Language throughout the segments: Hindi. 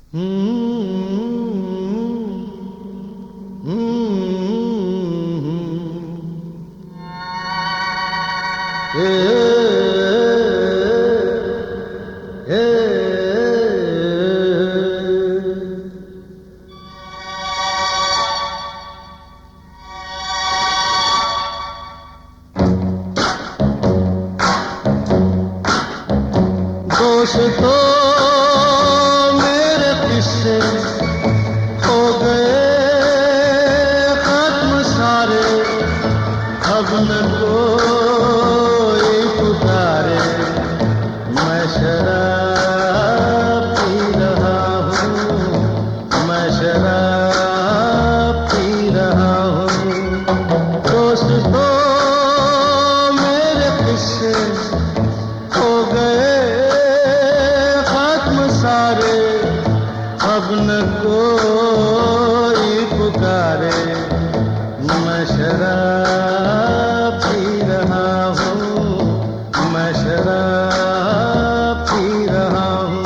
दोस्तों मेरे किस्से हो गए खत्म सारे, अब न कोई पुकारे। मैं शराब पी रहा हूँ, मैं शराब पी रहा हूँ। दोस्तों मेरे किस्से हो गए सारे, अब न कोई पुकारे। मैं शराब पी रहा हूँ, मैं शराब पी रहा हूँ।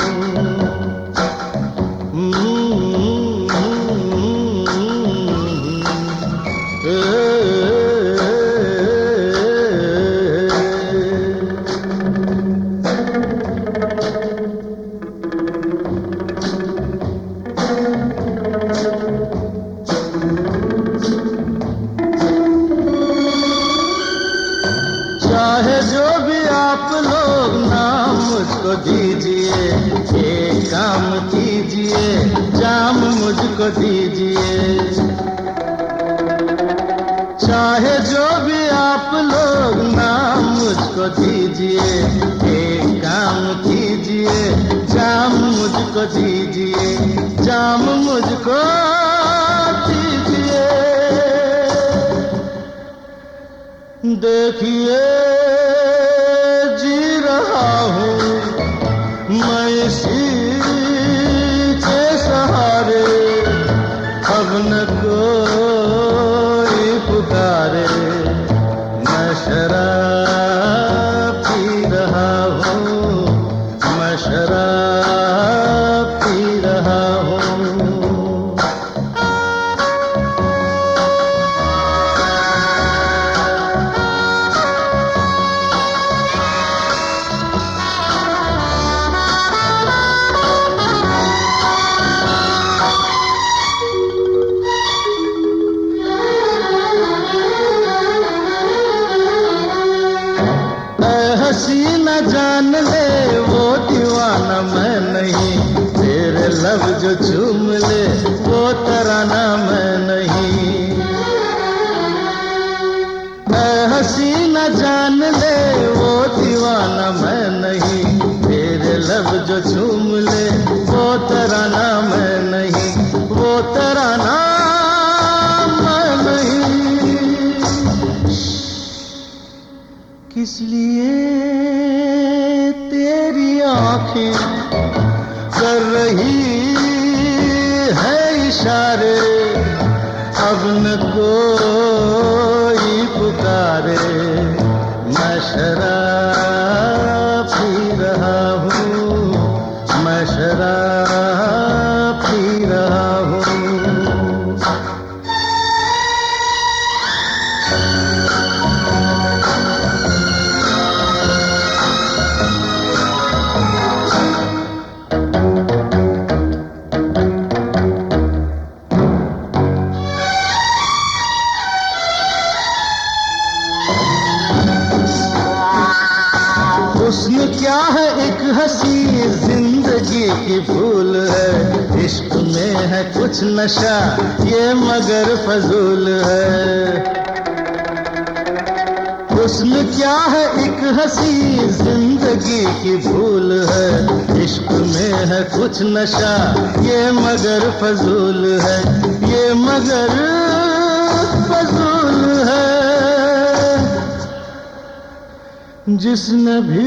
चाहे जो भी आप लोग नाम मुझको दीजिए, एक काम कीजिए, जाम मुझको दीजिए। चाहे जो भी आप लोग नाम मुझको दीजिए, एक काम कीजिए, जाम मुझको दीजिए, जाम मुझको दीजिए। देखिए जी रहा हूँ मैं इसी के सहारे, अब न कोई पुकारे। मैं शराब पी रहा हूँ, मैं शराब पी रहा हूँ। हसीना जान ले वो दीवाना मैं नहीं, तेरे लब जो झूम ले वो तराना मैं नहीं। हसीना जान ले वो दीवाना मैं नहीं, तेरे लब जो झूम ले वो तराना मैं नहीं, वो तराना मैं नहीं। किस लिए तेरी आंखें कर रही है इशारे, अब न कोई पुकारे। मैं शराब पी रहा हूँ, मैं शराब पी रहा हूँ। हुस्न क्या है एक हंसी जिंदगी की भूल है, इश्क में है कुछ नशा ये मगर फजूल है। हुस्न क्या है एक हंसी जिंदगी की भूल है, इश्क में है कुछ नशा ये मगर फजूल है, ये मगर फजूल है। जिसने भी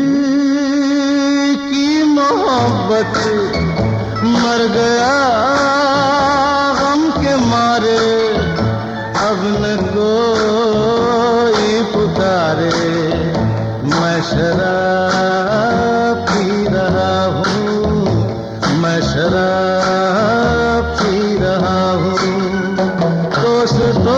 की मोहब्बत मर गया गम के मारे, अब न कोई पुकारे। मैं शराब पी रहा हूँ, मैं शराब शराब पी रहा हूँ। दोस्तों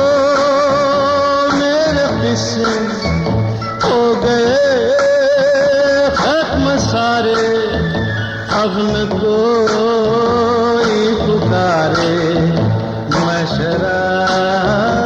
मेरे किस्से हो गए खत्म सारे, अब न कोई पुकारे, मैं शराब